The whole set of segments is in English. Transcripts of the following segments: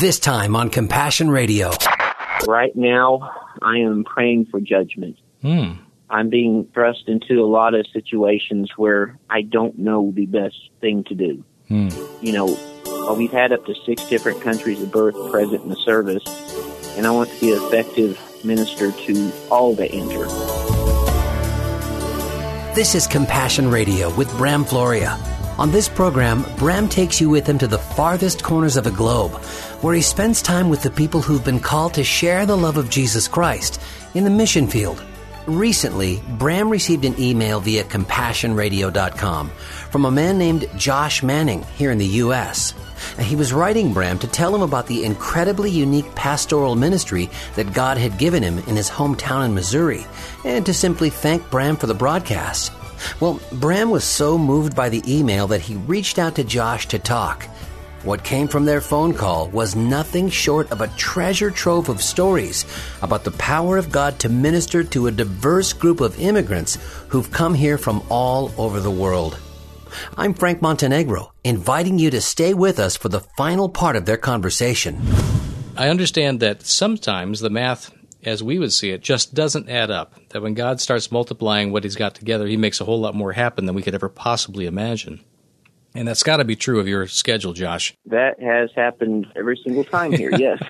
This time on Compassion Radio. Right now, I am praying for judgment. I'm being thrust into a lot of situations where I don't know the best thing to do. You know, we've had up to 6 different countries of birth present in the service, and I want to be an effective minister to all that enter. This is Compassion Radio with Bram Floria. On this program, Bram takes you with him to the farthest corners of the globe, where he spends time with the people who've been called to share the love of Jesus Christ in the mission field. Recently, Bram received an email via CompassionRadio.com from a man named Josh Manning here in the U.S. He was writing Bram to tell him about the incredibly unique pastoral ministry that God had given him in his hometown in Missouri, and to simply thank Bram for the broadcast. Well, Bram was so moved by the email that he reached out to Josh to talk. What came from their phone call was nothing short of a treasure trove of stories about the power of God to minister to a diverse group of immigrants who've come here from all over the world. I'm Frank Montenegro, inviting you to stay with us for the final part of their conversation. I understand that sometimes the math, as we would see it, just doesn't add up. That when God starts multiplying what He's got together, He makes a whole lot more happen than we could ever possibly imagine. And that's got to be true of your schedule, Josh. That has happened every single time here, yes.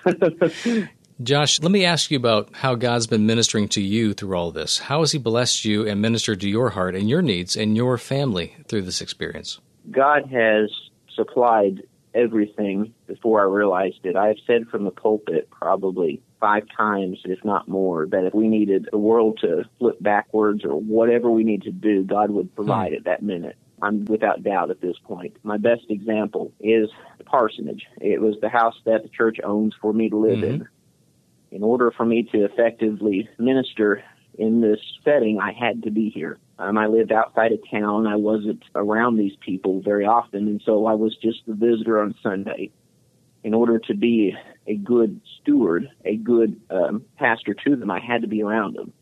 Josh, let me ask you about how God's been ministering to you through all this. How has He blessed you and ministered to your heart and your needs and your family through this experience? God has supplied everything before I realized it. I've said from the pulpit probably 5 times, if not more, that if we needed the world to flip backwards or whatever we need to do, God would provide at that minute. I'm without doubt at this point. My best example is the parsonage. It was the house that the church owns for me to live in. In order for me to effectively minister in this setting, I had to be here. I lived outside of town. I wasn't around these people very often, and so I was just the visitor on Sunday. In order to be a good steward, a good pastor to them, I had to be around them.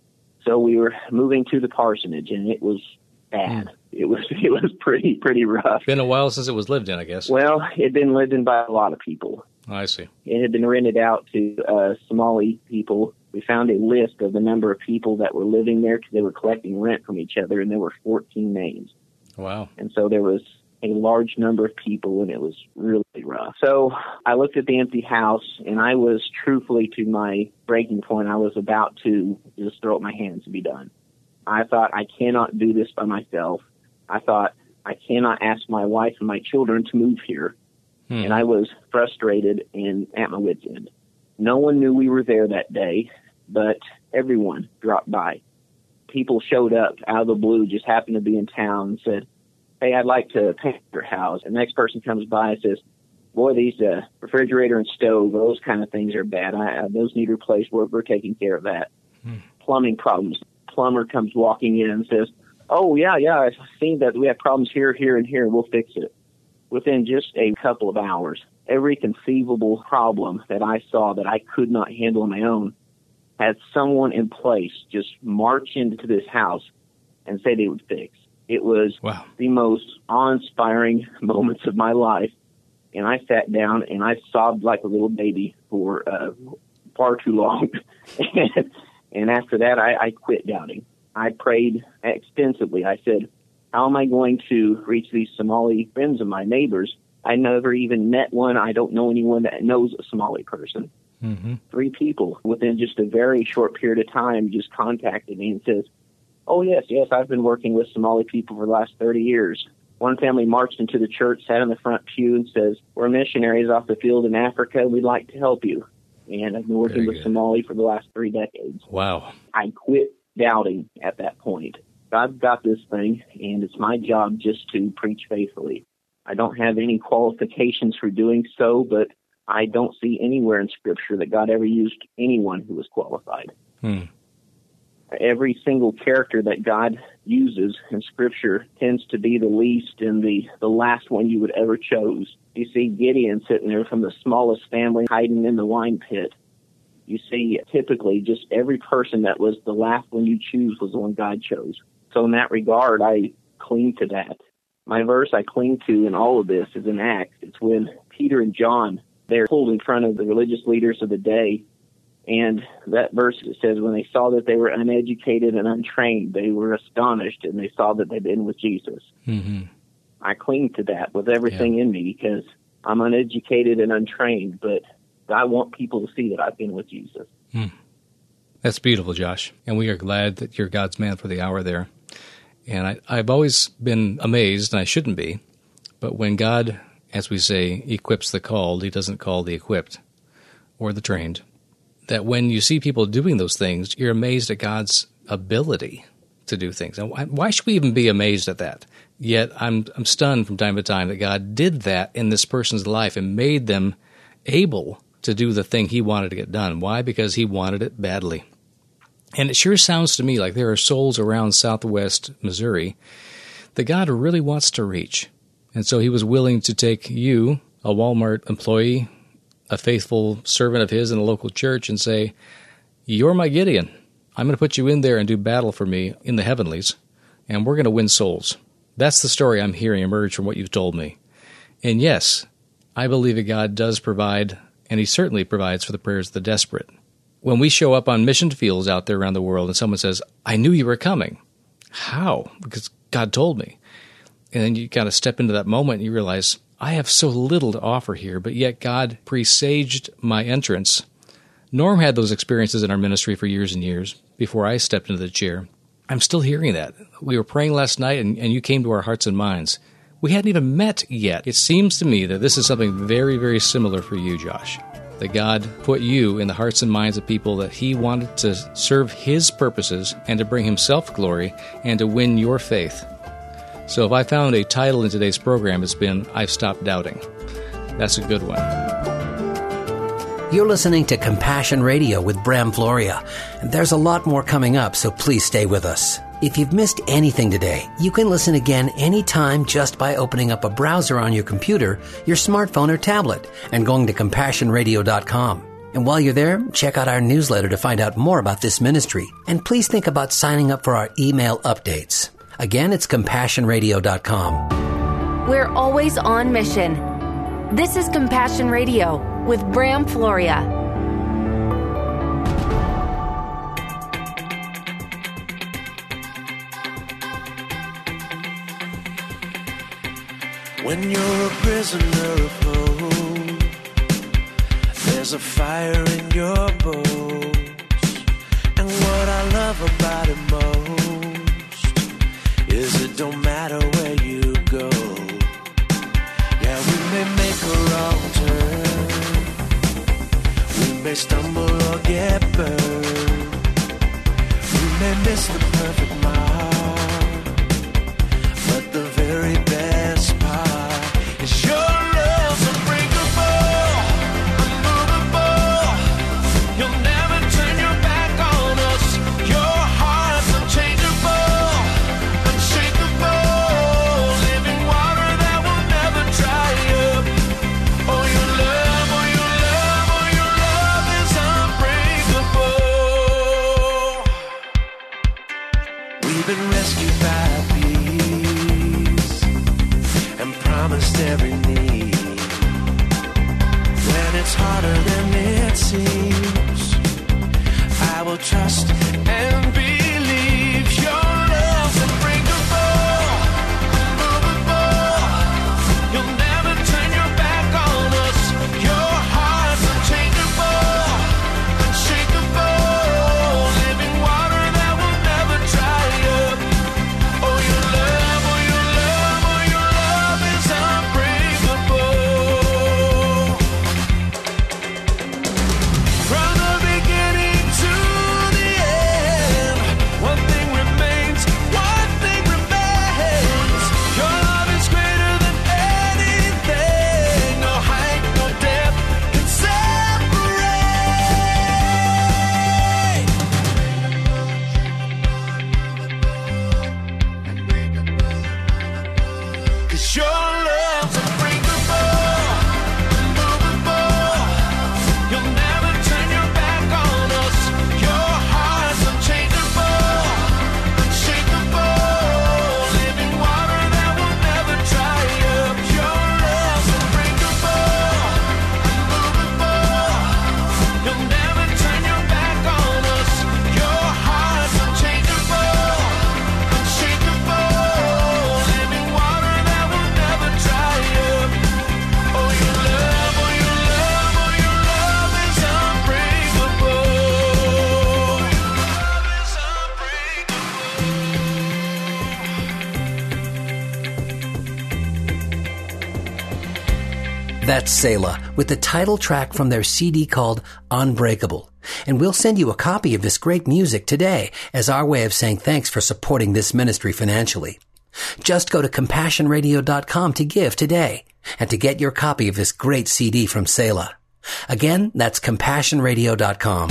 So we were moving to the parsonage, and it was bad. It was pretty rough. Been a while since it was lived in, I guess. Well, it had been lived in by a lot of people. I see. It had been rented out to Somali people. We found a list of the number of people that were living there because they were collecting rent from each other, and there were 14 names. Wow. And so there was a large number of people, and it was really rough. So I looked at the empty house, and I was truthfully to my breaking point. I was about to just throw up my hands and be done. I thought, I cannot do this by myself. I thought, I cannot ask my wife and my children to move here. And I was frustrated and at my wit's end. No one knew we were there that day, but everyone dropped by. People showed up out of the blue, just happened to be in town, and said, hey, I'd like to paint your house. And the next person comes by and says, boy, these refrigerator and stove, those kind of things are bad. Those need replaced. We're taking care of that. Plumbing problems. Plumber comes walking in and says, oh, yeah, I've seen that we have problems here, and here. We'll fix it. Within just a couple of hours, every conceivable problem that I saw that I could not handle on my own had someone in place just march into this house and say they would fix. It was the most awe-inspiring moments of my life. And I sat down and I sobbed like a little baby for far too long. And after that, I quit doubting. I prayed extensively. I said, how am I going to reach these Somali friends of my neighbors? I never even met one. I don't know anyone that knows a Somali person. 3 people within just a very short period of time just contacted me and says, oh, yes, I've been working with Somali people for the last 30 years. One family marched into the church, sat in the front pew, and says, we're missionaries off the field in Africa. We'd like to help you. And I've been working with Somali for the last 3 decades. Wow. I quit doubting at that point. God's got this thing, and it's my job just to preach faithfully. I don't have any qualifications for doing so, but I don't see anywhere in Scripture that God ever used anyone who was qualified. Every single character that God uses in Scripture tends to be the least and the last one you would ever chose. You see Gideon sitting there from the smallest family hiding in the wine pit. You see typically just every person that was the last one you choose was the one God chose. So in that regard, I cling to that. My verse I cling to in all of this is in Acts. It's when Peter and John they're pulled in front of the religious leaders of the day. And that verse says, when they saw that they were uneducated and untrained, they were astonished, and they saw that they'd been with Jesus. Mm-hmm. I cling to that with everything in me because I'm uneducated and untrained, but I want people to see that I've been with Jesus. That's beautiful, Josh. And we are glad that you're God's man for the hour there. And I've always been amazed, and I shouldn't be, but when God, as we say, equips the called, he doesn't call the equipped or the trained. That when you see people doing those things, you're amazed at God's ability to do things. And why should we even be amazed at that? Yet I'm stunned from time to time that God did that in this person's life and made them able to do the thing he wanted to get done. Why? Because he wanted it badly. And it sure sounds to me like there are souls around southwest Missouri that God really wants to reach. And so he was willing to take you, a Walmart employee, a faithful servant of his in a local church, and say, you're my Gideon. I'm going to put you in there and do battle for me in the heavenlies, and we're going to win souls. That's the story I'm hearing emerge from what you've told me. And yes, I believe that God does provide, and he certainly provides for the prayers of the desperate. When we show up on mission fields out there around the world and someone says, I knew you were coming. How? Because God told me. And then you kind of step into that moment and you realize, I have so little to offer here, but yet God presaged my entrance. Norm had those experiences in our ministry for years and years before I stepped into the chair. I'm still hearing that. We were praying last night, and you came to our hearts and minds. We hadn't even met yet. It seems to me that this is something very, very similar for you, Josh. That God put you in the hearts and minds of people that he wanted to serve his purposes and to bring himself glory and to win your faith. So if I found a title in today's program, it's been, I've Stopped Doubting. That's a good one. You're listening to Compassion Radio with Bram Floria. There's a lot more coming up, so please stay with us. If you've missed anything today, you can listen again anytime just by opening up a browser on your computer, your smartphone, or tablet, and going to CompassionRadio.com. And while you're there, check out our newsletter to find out more about this ministry. And please think about signing up for our email updates. Again, it's CompassionRadio.com. We're always on mission. This is Compassion Radio with Bram Floria. When you're a prisoner of hope, there's a fire in your bones. And what I love about it most is it don't matter where you go. Yeah, we may make a wrong turn, we may stumble or get burned, we may miss the perfect mark, but the very best part is your love's unbreakable, unmovable. You'll never turn your back on us. Your heart's unchangeable, unshakable, living water that will never dry up. Oh, your love, oh, your love, oh, your love is unbreakable. We've been rescued by peace and promised every need. When it's harder than it seems, I will trust and believe. Your love's unbreakable, unmovable. You'll never turn your back on us. Your heart's unchangeable, unshakable, living water that will never dry up. Oh, your love, oh, your love, oh, your love is unbreakable. That's Selah with the title track from their CD called Unbreakable. And we'll send you a copy of this great music today as our way of saying thanks for supporting this ministry financially. Just go to CompassionRadio.com to give today and to get your copy of this great CD from Selah. Again, that's CompassionRadio.com.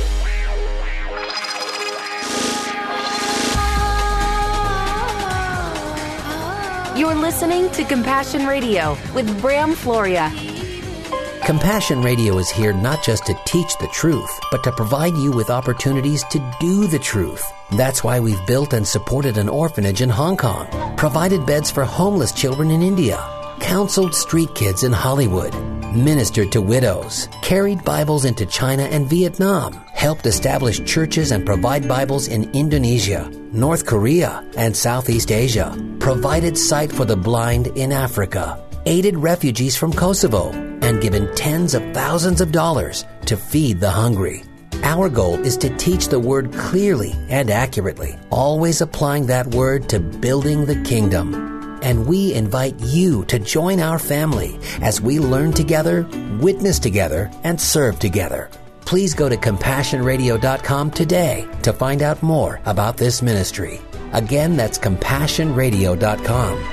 You're listening to Compassion Radio with Bram Floria. Compassion Radio is here not just to teach the truth, but to provide you with opportunities to do the truth. That's why we've built and supported an orphanage in Hong Kong, provided beds for homeless children in India, counseled street kids in Hollywood, ministered to widows, carried Bibles into China and Vietnam, helped establish churches and provide Bibles in Indonesia, North Korea, and Southeast Asia, provided sight for the blind in Africa, aided refugees from Kosovo, and given tens of thousands of dollars to feed the hungry. Our goal is to teach the Word clearly and accurately, always applying that Word to building the kingdom. And we invite you to join our family as we learn together, witness together, and serve together. Please go to CompassionRadio.com today to find out more about this ministry. Again, that's CompassionRadio.com.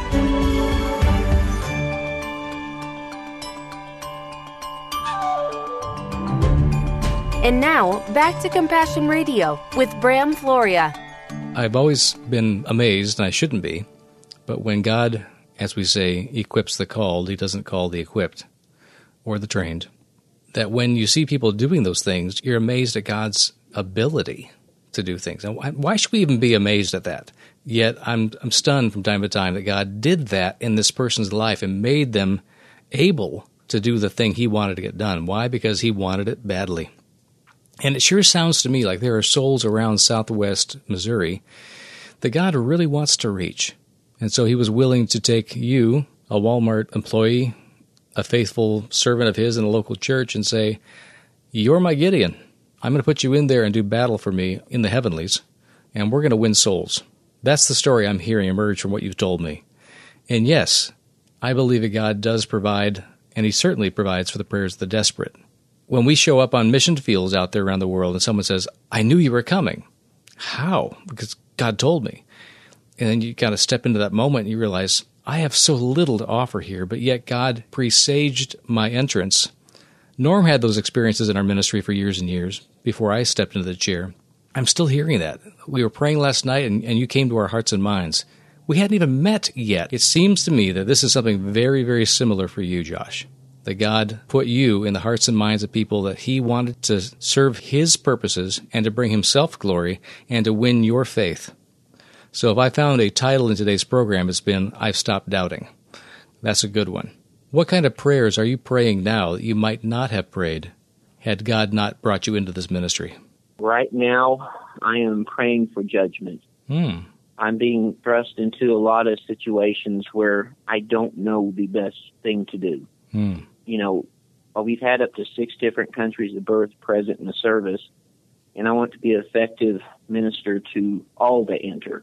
And now, back to Compassion Radio with Bram Floria. I've always been amazed, and I shouldn't be, but when God, as we say, equips the called, He doesn't call the equipped or the trained. That when you see people doing those things, you're amazed at God's ability to do things. And why should we even be amazed at that? Yet I'm stunned from time to time that God did that in this person's life and made them able to do the thing He wanted to get done. Why? Because He wanted it badly. And it sure sounds to me like there are souls around southwest Missouri that God really wants to reach. And so He was willing to take you, a Walmart employee, a faithful servant of His in a local church, and say, "You're my Gideon. I'm going to put you in there and do battle for me in the heavenlies, and we're going to win souls." That's the story I'm hearing emerge from what you've told me. And yes, I believe that God does provide, and He certainly provides for the prayers of the desperate. When we show up on mission fields out there around the world and someone says, "I knew you were coming." How? Because God told me. And then you kind of step into that moment and you realize, I have so little to offer here, but yet God presaged my entrance. Norm had those experiences in our ministry for years and years before I stepped into the chair. I'm still hearing that. We were praying last night and you came to our hearts and minds. We hadn't even met yet. It seems to me that this is something very, very similar for you, Josh. That God put you in the hearts and minds of people that He wanted to serve His purposes and to bring Himself glory and to win your faith. So if I found a title in today's program, it's been, I've Stopped Doubting. That's a good one. What kind of prayers are you praying now that you might not have prayed had God not brought you into this ministry? Right now, I am praying for judgment. I'm being thrust into a lot of situations where I don't know the best thing to do. You know, we've had up to 6 different countries of birth present in the service, and I want to be an effective minister to all that enter.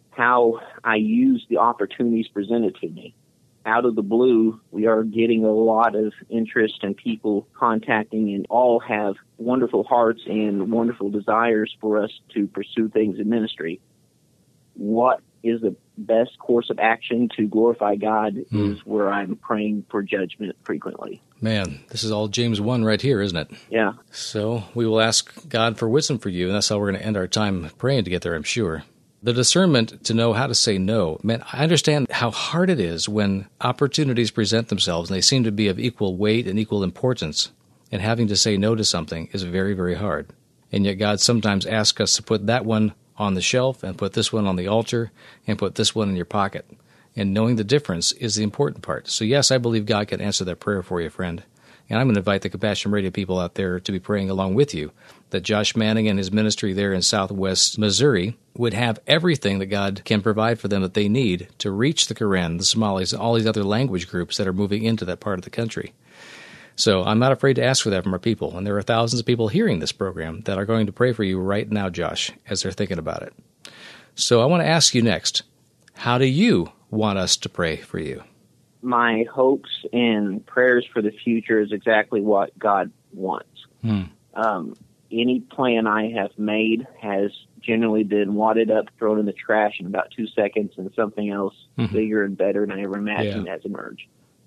How I use the opportunities presented to me. Out of the blue, we are getting a lot of interest and people contacting, and all have wonderful hearts and wonderful desires for us to pursue things in ministry. What is the best course of action to glorify God is where I'm praying for judgment frequently. Man, this is all James 1 right here, isn't it? Yeah. So we will ask God for wisdom for you, and that's how we're going to end our time praying together, I'm sure. The discernment to know how to say no. Man, I understand how hard it is when opportunities present themselves and they seem to be of equal weight and equal importance, and having to say no to something is very, very hard. And yet God sometimes asks us to put that one on the shelf and put this one on the altar and put this one in your pocket. And knowing the difference is the important part. So yes, I believe God can answer that prayer for you, friend. And I'm going to invite the Compassion Radio people out there to be praying along with you that Josh Manning and his ministry there in southwest Missouri would have everything that God can provide for them that they need to reach the Karen, the Somalis, and all these other language groups that are moving into that part of the country. So I'm not afraid to ask for that from our people. And there are thousands of people hearing this program that are going to pray for you right now, Josh, as they're thinking about it. So I want to ask you next, how do you want us to pray for you? my hopes and prayers for the future is exactly what God wants. Any plan I have made has generally been wadded up, thrown in the trash in about 2 seconds, and something else bigger and better than I ever imagined has emerged.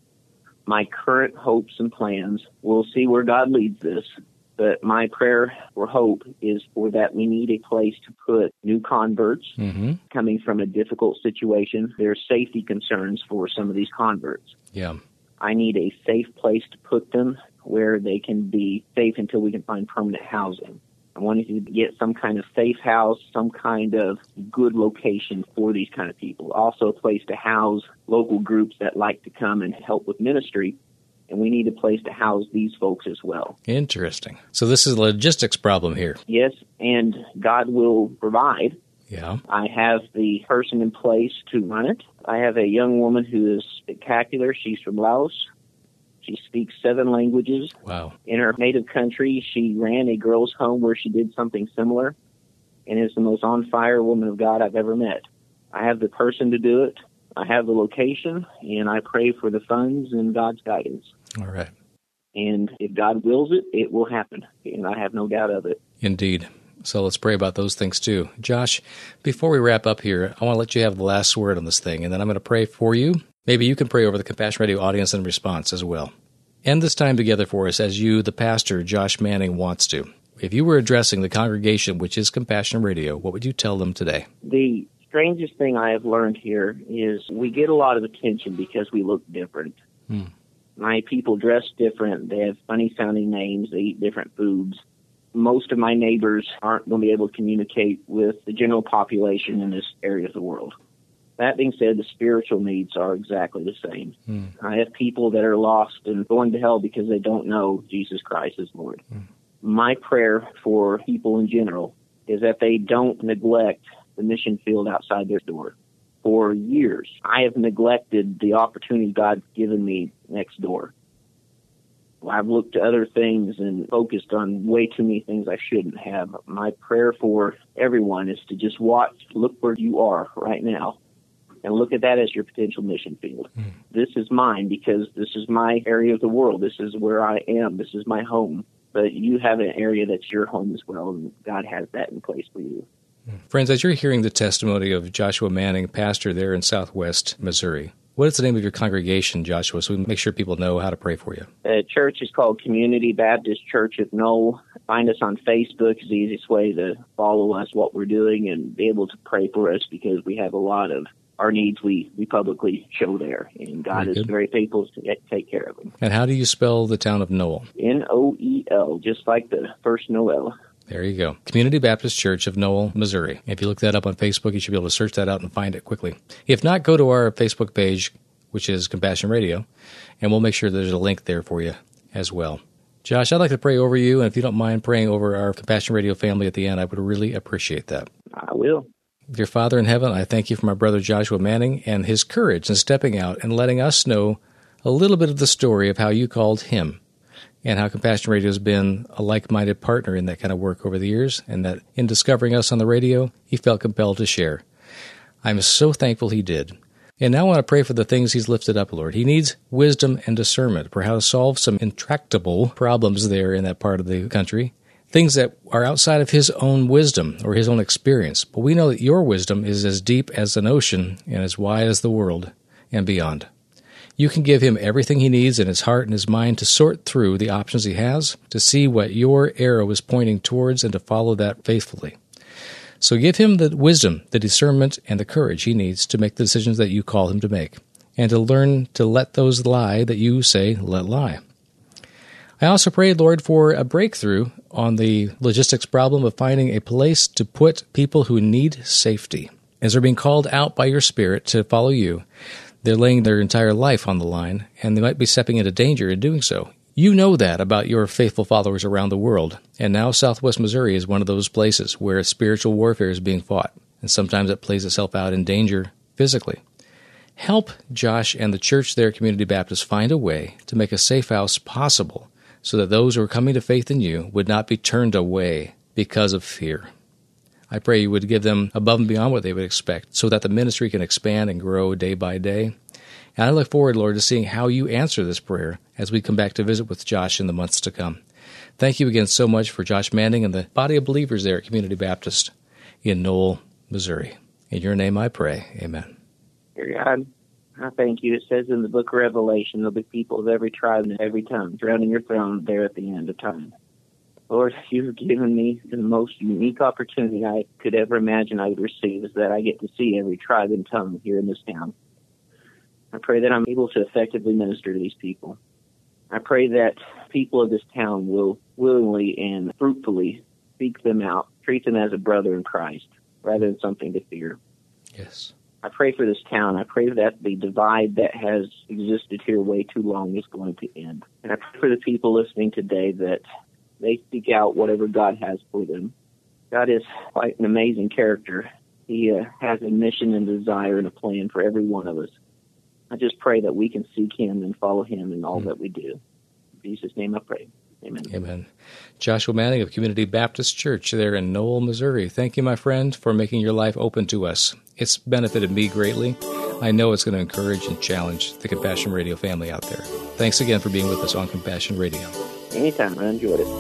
My current hopes and plans, we'll see where God leads this, but my prayer or hope is for that we need a place to put new converts coming from a difficult situation. There's safety concerns for some of these converts. Yeah. I need a safe place to put them where they can be safe until we can find permanent housing. I wanted to get some kind of safe house, some kind of good location for these kind of people. Also a place to house local groups that like to come and help with ministry. And we need a place to house these folks as well. Interesting. So this is a logistics problem here. Yes, and God will provide. Yeah. I have the person in place to run it. I have a young woman who is spectacular. She's from Laos. She speaks 7 languages. Wow. In her native country, she ran a girls' home where she did something similar and is the most on-fire woman of God I've ever met. I have the person to do it. I have the location, and I pray for the funds and God's guidance. All right. And if God wills it, it will happen, and I have no doubt of it. Indeed. So let's pray about those things too. Josh, before we wrap up here, I want to let you have the last word on this thing, and then I'm going to pray for you. Maybe you can pray over the Compassion Radio audience in response as well. End this time together for us as you, the pastor, Josh Manning, wants to. If you were addressing the congregation, which is Compassion Radio, what would you tell them today? The strangest thing I have learned here is we get a lot of attention because we look different. My people dress different. They have funny-sounding names. They eat different foods. Most of my neighbors aren't going to be able to communicate with the general population in this area of the world. That being said, the spiritual needs are exactly the same. I have people that are lost and going to hell because they don't know Jesus Christ as Lord. My prayer for people in general is that they don't neglect the mission field outside their door. For years, I have neglected the opportunity God's given me next door. I've looked to other things and focused on way too many things I shouldn't have. My prayer for everyone is to just look where you are right now, and look at that as your potential mission field. This is mine because this is my area of the world. This is where I am. This is my home. But you have an area that's your home as well, and God has that in place for you. Friends, as you're hearing the testimony of Joshua Manning, pastor there in Southwest Missouri, what is the name of your congregation, Joshua, so we can make sure people know how to pray for you? The church is called Community Baptist Church of Knoll. Find us on Facebook is the easiest way to follow us, what we're doing, and be able to pray for us because we have a lot of our needs we publicly show there, and God is very faithful to take care of them. And how do you spell the town of Knoll? Noel, just like the first Noel. There you go. Community Baptist Church of Knoll, Missouri. If you look that up on Facebook, you should be able to search that out and find it quickly. If not, go to our Facebook page, which is Compassion Radio, and we'll make sure there's a link there for you as well. Josh, I'd like to pray over you, and if you don't mind praying over our Compassion Radio family at the end, I would really appreciate that. I will. Dear Father in heaven, I thank you for my brother Joshua Manning and his courage in stepping out and letting us know a little bit of the story of how you called him and how Compassion Radio has been a like-minded partner in that kind of work over the years, and that in discovering us on the radio, he felt compelled to share. I'm so thankful he did. And now I want to pray for the things he's lifted up, Lord. He needs wisdom and discernment for how to solve some intractable problems there in that part of the country, things that are outside of his own wisdom or his own experience. But we know that your wisdom is as deep as an ocean and as wide as the world and beyond. You can give him everything he needs in his heart and his mind to sort through the options he has, to see what your arrow is pointing towards, and to follow that faithfully. So give him the wisdom, the discernment, and the courage he needs to make the decisions that you call him to make, and to learn to let those lie that you say let lie. I also prayed, Lord, for a breakthrough on the logistics problem of finding a place to put people who need safety. As they're being called out by your Spirit to follow you, they're laying their entire life on the line, and they might be stepping into danger in doing so. You know that about your faithful followers around the world, and now Southwest Missouri is one of those places where spiritual warfare is being fought, and sometimes it plays itself out in danger physically. Help Josh and the church there, Community Baptist, find a way to make a safe house possible so that those who are coming to faith in you would not be turned away because of fear. I pray you would give them above and beyond what they would expect so that the ministry can expand and grow day by day, And I look forward, Lord, to seeing how you answer this prayer as we come back to visit with Josh in the months to come. Thank you again so much for Josh Manning and the body of believers there at Community Baptist in Knoll, Missouri. In your name I pray. Amen. Dear God, I thank you. It says in the book of Revelation, there'll be people of every tribe and every tongue surrounding your throne there at the end of time. Lord, you've given me the most unique opportunity I could ever imagine I would receive, is that I get to see every tribe and tongue here in this town. I pray that I'm able to effectively minister to these people. I pray that people of this town will willingly and fruitfully seek them out, treat them as a brother in Christ, rather than something to fear. Yes. I pray for this town. I pray that the divide that has existed here way too long is going to end. And I pray for the people listening today that they seek out whatever God has for them. God is quite an amazing character. He has a mission and desire and a plan for every one of us. I just pray that we can seek him and follow him in all that we do. In Jesus' name I pray. Amen. Amen. Joshua Manning of Community Baptist Church there in Knoll, Missouri. Thank you, my friend, for making your life open to us. It's benefited me greatly. I know it's going to encourage and challenge the Compassion Radio family out there. Thanks again for being with us on Compassion Radio. Anytime. I enjoyed it.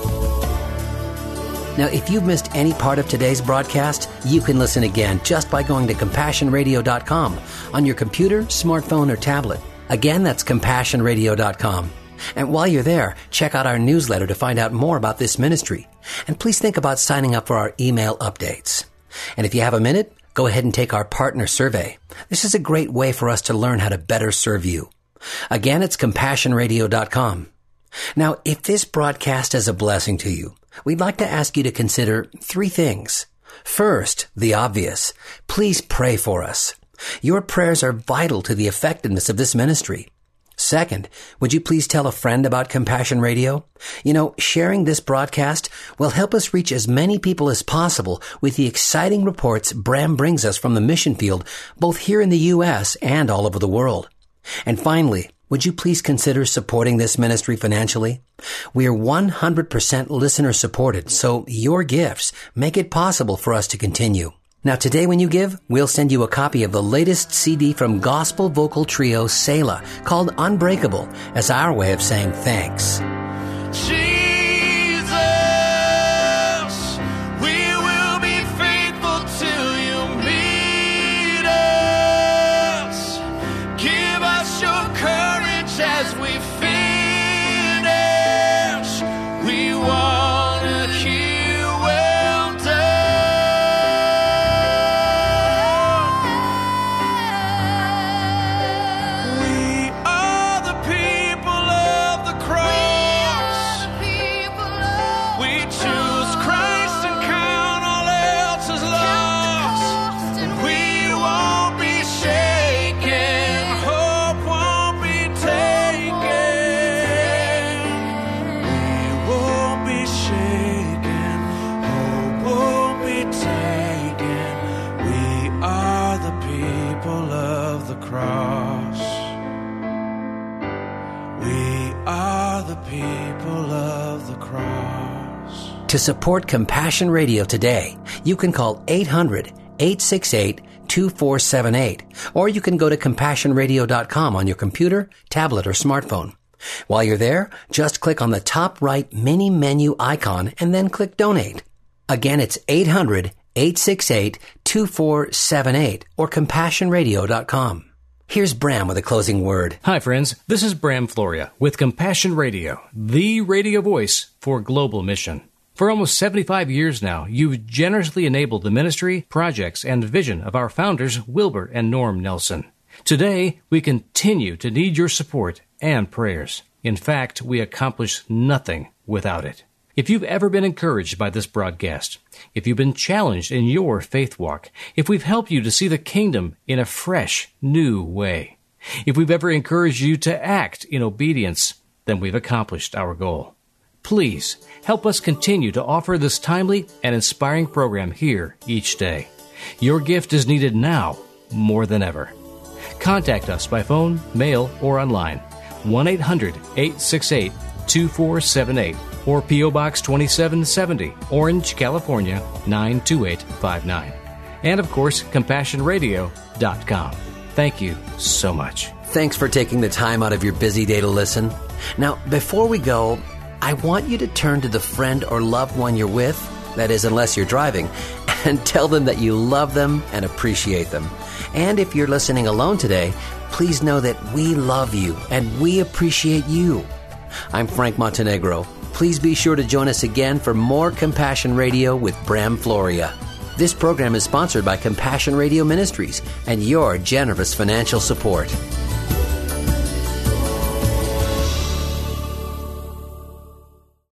Now, if you've missed any part of today's broadcast, you can listen again just by going to CompassionRadio.com on your computer, smartphone, or tablet. Again, that's CompassionRadio.com. And while you're there, check out our newsletter to find out more about this ministry. And please think about signing up for our email updates. And if you have a minute, go ahead and take our partner survey. This is a great way for us to learn how to better serve you. Again, it's CompassionRadio.com. Now, if this broadcast is a blessing to you, we'd like to ask you to consider 3 things. First, the obvious. Please pray for us. Your prayers are vital to the effectiveness of this ministry. Second, would you please tell a friend about Compassion Radio? You know, sharing this broadcast will help us reach as many people as possible with the exciting reports Bram brings us from the mission field, both here in the U.S. and all over the world. And finally, would you please consider supporting this ministry financially? We are 100% listener supported, so your gifts make it possible for us to continue. Now today when you give, we'll send you a copy of the latest CD from gospel vocal trio Selah called Unbreakable as our way of saying thanks. Jesus, we will be faithful till you meet us. Give us your courage as we finish. We want to hear well done. We are the people of the cross. We choose Christ and count all else as lost. We won't be shaken, hope won't be taken. We won't be shaken, hope won't be taken. We are the people of the cross. We are the people of the cross. To support Compassion Radio today, you can call 800-868-2478, or you can go to CompassionRadio.com on your computer, tablet, or smartphone. While you're there, just click on the top right mini menu icon and then click Donate. Again, it's 800-868-2478 or CompassionRadio.com. Here's Bram with a closing word. Hi, friends. This is Bram Floria with Compassion Radio, the radio voice for global mission. For almost 75 years now, you've generously enabled the ministry, projects, and vision of our founders, Wilbur and Norm Nelson. Today, we continue to need your support and prayers. In fact, we accomplish nothing without it. If you've ever been encouraged by this broadcast, if you've been challenged in your faith walk, if we've helped you to see the kingdom in a fresh, new way, if we've ever encouraged you to act in obedience, then we've accomplished our goal. Please help us continue to offer this timely and inspiring program here each day. Your gift is needed now more than ever. Contact us by phone, mail, or online. 1-800-868-2478 or P.O. Box 2770, Orange, California, 92859. And of course, CompassionRadio.com. Thank you so much. Thanks for taking the time out of your busy day to listen. Now, before we go, I want you to turn to the friend or loved one you're with, that is, unless you're driving, and tell them that you love them and appreciate them. And if you're listening alone today, please know that we love you and we appreciate you. I'm Frank Montenegro. Please be sure to join us again for more Compassion Radio with Bram Floria. This program is sponsored by Compassion Radio Ministries and your generous financial support.